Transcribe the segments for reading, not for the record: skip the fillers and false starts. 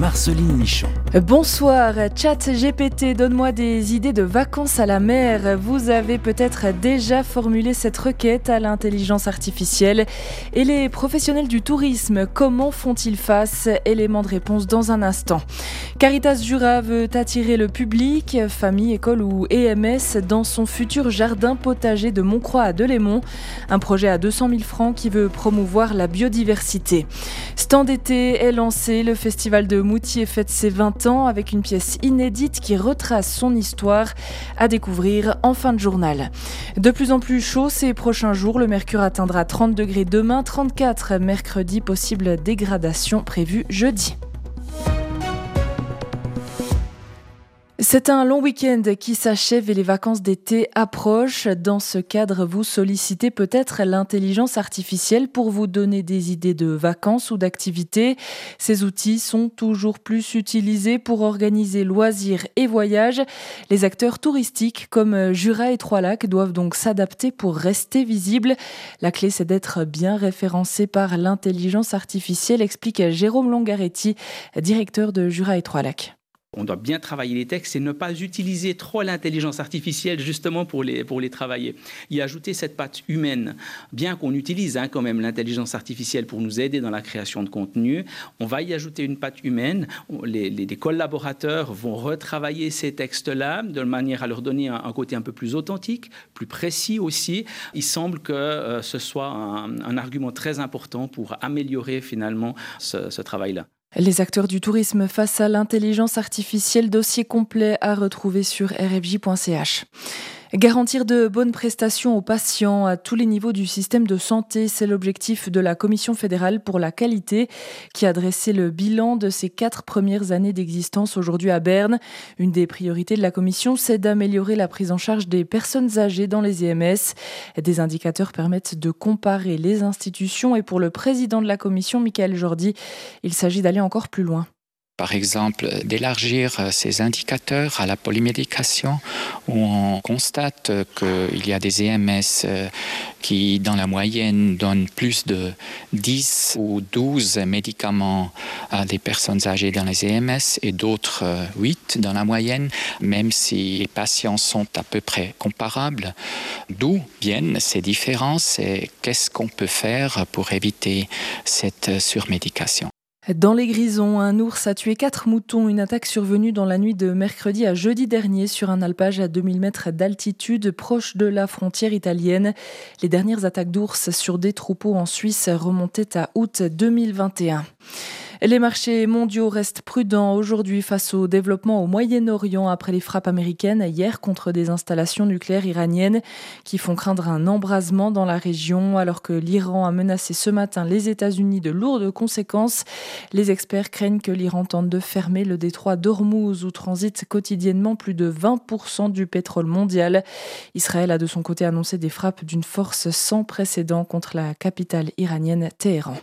Marceline Michon. Bonsoir, ChatGPT, donne-moi des idées de vacances à la mer. Vous avez peut-être déjà formulé cette requête à l'intelligence artificielle. Et les professionnels du tourisme, comment font-ils face? Élément de réponse dans un instant. Caritas Jura veut attirer le public, famille, école ou EMS, dans son futur jardin potager de Montcroix à Delémont. Un projet à 200 000 francs qui veut promouvoir la biodiversité. Stand d'été est lancé, le festival de Moutier fête ses 20 ans avec une pièce inédite qui retrace son histoire à découvrir en fin de journal. De plus en plus chaud ces prochains jours, le mercure atteindra 30 degrés demain, 34 mercredi, possible dégradation prévue jeudi. C'est un long week-end qui s'achève et les vacances d'été approchent. Dans ce cadre, vous sollicitez peut-être l'intelligence artificielle pour vous donner des idées de vacances ou d'activités. Ces outils sont toujours plus utilisés pour organiser loisirs et voyages. Les acteurs touristiques comme Jura et Trois-Lacs doivent donc s'adapter pour rester visibles. La clé, c'est d'être bien référencé par l'intelligence artificielle, explique Jérôme Longaretti, directeur de Jura et Trois-Lacs. On doit bien travailler les textes et ne pas utiliser trop l'intelligence artificielle justement pour les travailler. Y ajouter cette patte humaine, bien qu'on utilise quand même l'intelligence artificielle pour nous aider dans la création de contenu, on va y ajouter une patte humaine. Les collaborateurs vont retravailler ces textes-là de manière à leur donner un côté un peu plus authentique, plus précis aussi. Il semble que ce soit un argument très important pour améliorer finalement ce travail-là. Les acteurs du tourisme face à l'intelligence artificielle, dossier complet à retrouver sur rfj.ch. Garantir de bonnes prestations aux patients à tous les niveaux du système de santé, c'est l'objectif de la Commission fédérale pour la qualité qui a dressé le bilan de ses 4 premières années d'existence aujourd'hui à Berne. Une des priorités de la Commission, c'est d'améliorer la prise en charge des personnes âgées dans les EMS. Des indicateurs permettent de comparer les institutions et pour le président de la Commission, Michael Jordi, il s'agit d'aller encore plus loin. Par exemple, d'élargir ces indicateurs à la polymédication où on constate qu'il y a des EMS qui, dans la moyenne, donnent plus de 10 ou 12 médicaments à des personnes âgées dans les EMS et d'autres 8 dans la moyenne, même si les patients sont à peu près comparables. D'où viennent ces différences et qu'est-ce qu'on peut faire pour éviter cette surmédication? Dans les Grisons, un ours a tué 4 moutons. Une attaque survenue dans la nuit de mercredi à jeudi dernier sur un alpage à 2000 mètres d'altitude proche de la frontière italienne. Les dernières attaques d'ours sur des troupeaux en Suisse remontaient à août 2021. Les marchés mondiaux restent prudents aujourd'hui face au développement au Moyen-Orient après les frappes américaines hier contre des installations nucléaires iraniennes qui font craindre un embrasement dans la région alors que l'Iran a menacé ce matin les États-Unis de lourdes conséquences. Les experts craignent que l'Iran tente de fermer le détroit d'Ormuz où transite quotidiennement plus de 20% du pétrole mondial. Israël a de son côté annoncé des frappes d'une force sans précédent contre la capitale iranienne Téhéran.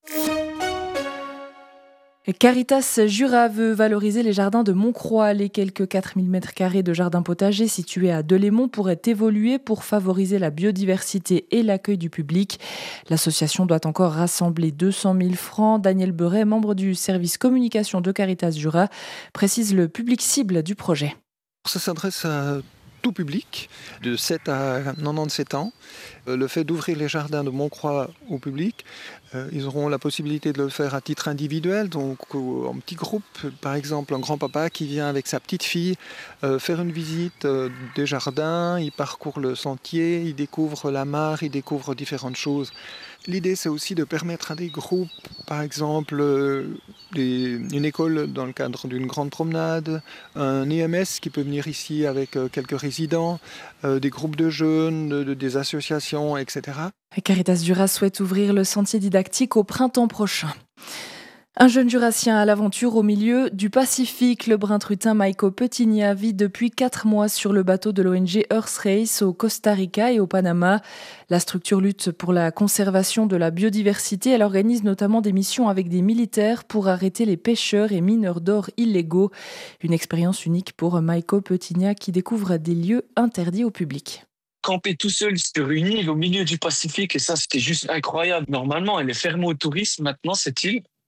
Caritas Jura veut valoriser les jardins de Montcroix. Les quelques 4000 m² de jardins potagers situés à Delémont pourraient évoluer pour favoriser la biodiversité et l'accueil du public. L'association doit encore rassembler 200 000 francs. Daniel Beuret, membre du service communication de Caritas Jura, précise le public cible du projet. Ça s'adresse à tout public, de 7 à 97 ans. Le fait d'ouvrir les jardins de Montcroix au public, ils auront la possibilité de le faire à titre individuel, donc en petit groupe, par exemple un grand-papa qui vient avec sa petite fille faire une visite des jardins, il parcourt le sentier, il découvre la mare, il découvre différentes choses. L'idée, c'est aussi de permettre à des groupes, par exemple une école dans le cadre d'une grande promenade, un EMS qui peut venir ici avec quelques résidents, des groupes de jeunes, des associations, etc. Caritas Jura souhaite ouvrir le sentier didactique au printemps prochain. Un jeune jurassien à l'aventure au milieu du Pacifique. Le brintrutin Maiko Petigna vit depuis 4 mois sur le bateau de l'ONG Earth Race au Costa Rica et au Panama. La structure lutte pour la conservation de la biodiversité. Elle organise notamment des missions avec des militaires pour arrêter les pêcheurs et mineurs d'or illégaux. Une expérience unique pour Maiko Petigna qui découvre des lieux interdits au public. Camper tout seul sur une île au milieu du Pacifique, et ça, c'était juste incroyable. Normalement, elle est fermée au tourisme maintenant, cette île.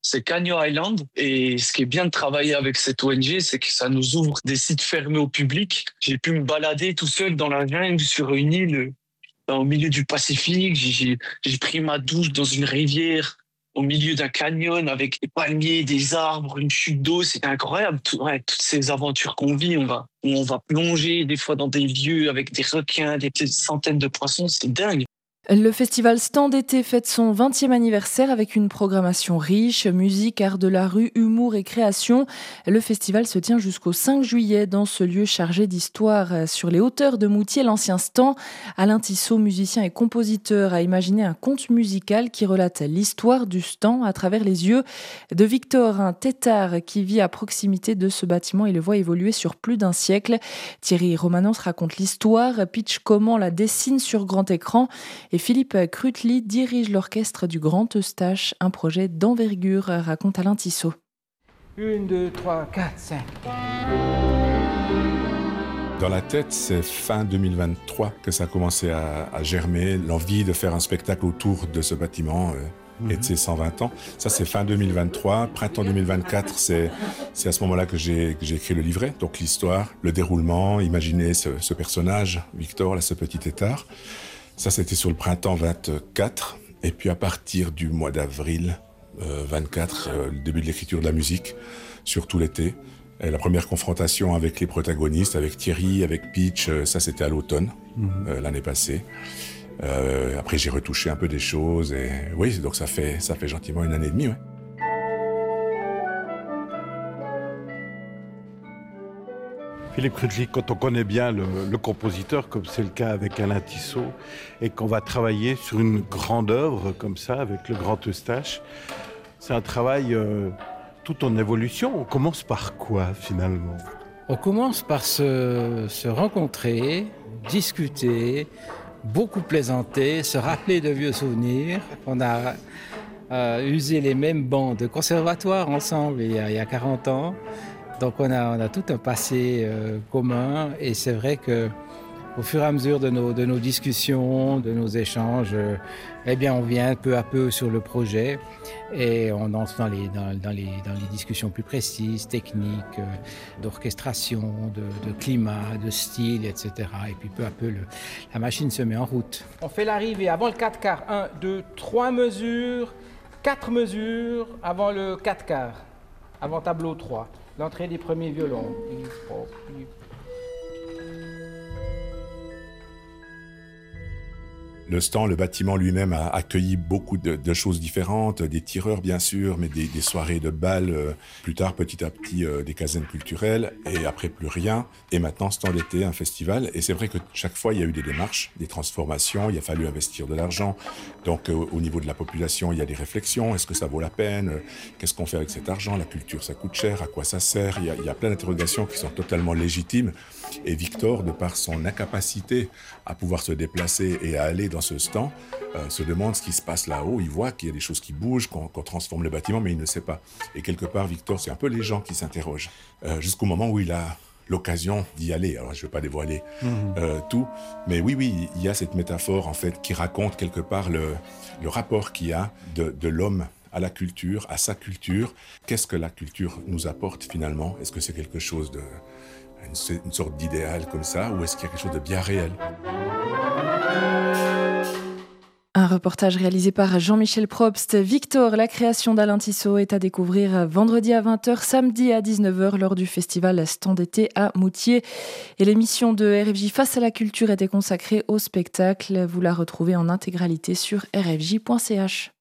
c'est Canyon Island. Et ce qui est bien de travailler avec cette ONG, c'est que ça nous ouvre des sites fermés au public. J'ai pu me balader tout seul dans la jungle sur une île au milieu du Pacifique. J'ai pris ma douche dans une rivière au milieu d'un canyon avec des palmiers, des arbres, une chute d'eau. C'est incroyable. Toutes ces aventures qu'on vit, on va plonger des fois dans des lieux avec des requins, des centaines de poissons. C'est dingue. Le festival Stand d'été fête son 20e anniversaire avec une programmation riche, musique, art de la rue, humour et création. Le festival se tient jusqu'au 5 juillet dans ce lieu chargé d'histoire. Sur les hauteurs de Moutier, l'ancien Stand, Alain Tissot, musicien et compositeur, a imaginé un conte musical qui relate l'histoire du Stand à travers les yeux de Victor, un têtard qui vit à proximité de ce bâtiment et le voit évoluer sur plus d'un siècle. Thierry Romanens raconte l'histoire, pitch comment la dessine sur grand écran. Et Philippe Crutely dirige l'orchestre du Grand Eustache, un projet d'envergure, raconte Alain Tissot. 1, 2, 3, 4, 5. Dans la tête, c'est fin 2023 que ça a commencé à germer, l'envie de faire un spectacle autour de ce bâtiment et de ses 120 ans. Ça, c'est fin 2023. Printemps 2024, c'est à ce moment-là que j'ai écrit le livret. Donc l'histoire, le déroulement, imaginer ce personnage, Victor, là, ce petit têtard. Ça, c'était sur le printemps 24. Et puis à partir du mois d'avril 24, le début de l'écriture de la musique, sur tout l'été. Et la première confrontation avec les protagonistes, avec Thierry, avec Pitch, ça c'était à l'automne, l'année passée. Après j'ai retouché un peu des choses. Et oui, donc ça fait gentiment 1 année et demie. Ouais. Philippe Crutely, quand on connaît bien le compositeur, comme c'est le cas avec Alain Tissot, et qu'on va travailler sur une grande œuvre comme ça, avec le Grand Eustache, c'est un travail tout en évolution. On commence par quoi, finalement ? On commence par se rencontrer, discuter, beaucoup plaisanter, se rappeler de vieux souvenirs. On a usé les mêmes bancs de conservatoire ensemble il y a 40 ans. Donc on a tout un passé commun et c'est vrai qu'au fur et à mesure de nos discussions, de nos échanges, eh bien on vient peu à peu sur le projet et on entre dans les discussions plus précises, techniques, d'orchestration, de climat, de style, etc. Et puis peu à peu la machine se met en route. On fait l'arrivée avant le 4/4, 1, 2, 3 mesures, 4 mesures avant le 4/4, avant tableau 3. L'entrée des premiers violons. Le stand, le bâtiment lui-même a accueilli beaucoup de choses différentes, des tireurs bien sûr, mais des soirées de bal, plus tard petit à petit des casernes culturelles, et après plus rien. Et maintenant, stand d'été, un festival. Et c'est vrai que chaque fois, il y a eu des démarches, des transformations, il a fallu investir de l'argent. Donc au niveau de la population, il y a des réflexions, est-ce que ça vaut la peine ? Qu'est-ce qu'on fait avec cet argent ? La culture, ça coûte cher, à quoi ça sert ? Il y a plein d'interrogations qui sont totalement légitimes. Et Victor, de par son incapacité à pouvoir se déplacer et à aller dans ce stand, se demande ce qui se passe là-haut. Il voit qu'il y a des choses qui bougent, qu'on transforme le bâtiment, mais il ne sait pas. Et quelque part, Victor, c'est un peu les gens qui s'interrogent. Jusqu'au moment où il a l'occasion d'y aller. Alors, je ne vais pas dévoiler tout, mais oui, il y a cette métaphore, en fait, qui raconte quelque part le rapport qu'il y a de l'homme à la culture, à sa culture. Qu'est-ce que la culture nous apporte, finalement ? Est-ce que c'est quelque chose une sorte d'idéal comme ça, ou est-ce qu'il y a quelque chose de bien réel ? Un reportage réalisé par Jean-Michel Probst. Victor, la création d'Alain Tissot, est à découvrir vendredi à 20h, samedi à 19h lors du festival Stand d'été à Moutier. Et l'émission de RFJ Face à la culture était consacrée au spectacle. Vous la retrouvez en intégralité sur rfj.ch.